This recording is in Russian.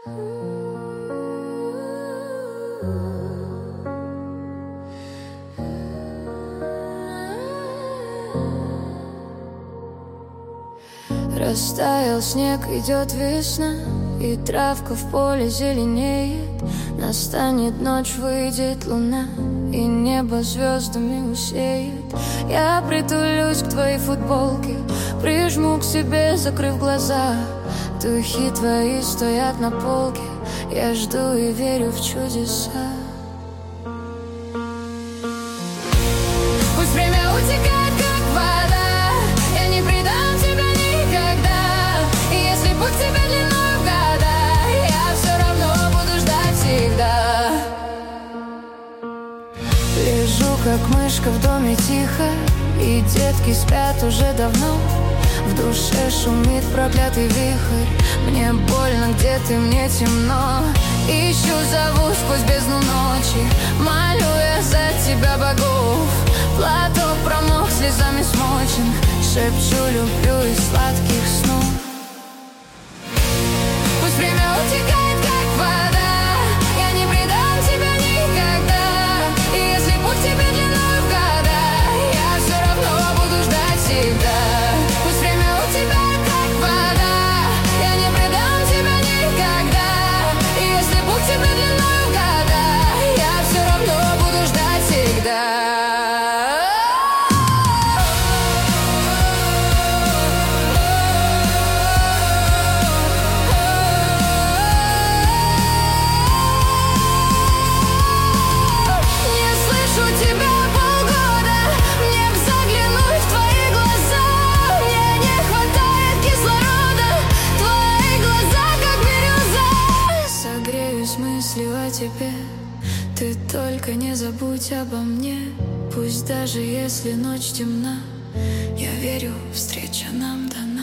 Растаял снег, идет весна, и травка в поле зеленеет. Настанет ночь, выйдет луна, и небо звездами усеет. Я притулюсь к твоей футболке, прижму к себе, закрыв глаза. Духи твои стоят на полке, я жду и верю в чудеса. Пусть время утекает, как вода, я не предам тебя никогда. И если путь тебе длиною в года, я все равно буду ждать всегда. Лежу, как мышка в доме тихо, и детки спят уже давно. В душе шумит проклятый вихрь, мне больно, где ты, мне темно. Ищу, зову сквозь бездну ночи, молю я за тебя богов. Платок промок, слезами смочен, шепчу, люблю из сладких снов. Пусть время утекает, как вода, я не предам тебя никогда. И если путь тебе длиною в года, я все равно буду ждать всегда. Пусть время утекает, как вода, я не предам тебя никогда. И если путь тебе длиною в года, я все равно буду ждать всегда. Мыслью о тебе, ты только не забудь обо мне. Пусть даже если ночь темна, я верю, встреча нам дана.